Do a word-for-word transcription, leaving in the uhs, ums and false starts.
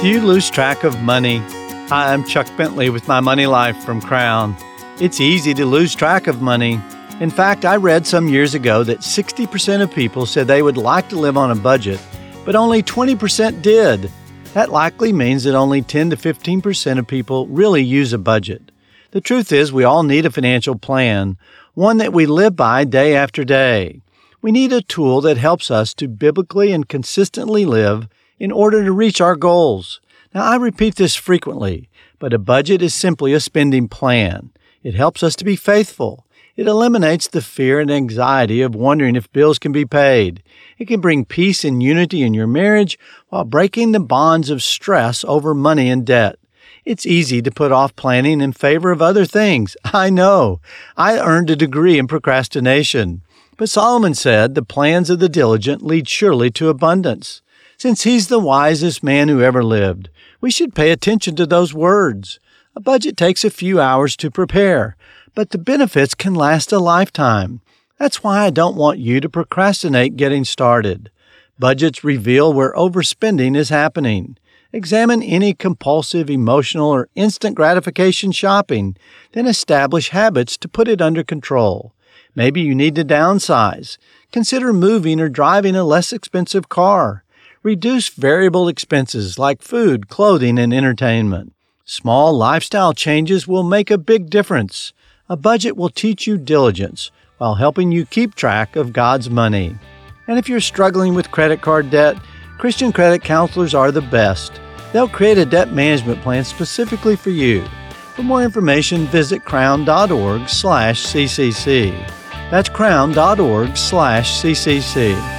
Do you lose track of money? Hi, I'm Chuck Bentley with My Money Life from Crown. It's easy to lose track of money. In fact, I read some years ago that sixty percent of people said they would like to live on a budget, but only twenty percent did. That likely means that only ten to fifteen percent of people really use a budget. The truth is, we all need a financial plan, one that we live by day after day. We need a tool that helps us to biblically and consistently live in order to reach our goals. Now, I repeat this frequently, but a budget is simply a spending plan. It helps us to be faithful. It eliminates the fear and anxiety of wondering if bills can be paid. It can bring peace and unity in your marriage while breaking the bonds of stress over money and debt. It's easy to put off planning in favor of other things. I know. I earned a degree in procrastination. But Solomon said, "The plans of the diligent lead surely to abundance." Since he's the wisest man who ever lived, we should pay attention to those words. A budget takes a few hours to prepare, but the benefits can last a lifetime. That's why I don't want you to procrastinate getting started. Budgets reveal where overspending is happening. Examine any compulsive, emotional, or instant gratification shopping, then establish habits to put it under control. Maybe you need to downsize. Consider moving or driving a less expensive car. Reduce variable expenses like food, clothing, and entertainment. Small lifestyle changes will make a big difference. A budget will teach you diligence while helping you keep track of God's money. And if you're struggling with credit card debt, Christian credit counselors are the best. They'll create a debt management plan specifically for you. For more information, visit crown.org slash ccc. That's crown.org slash ccc.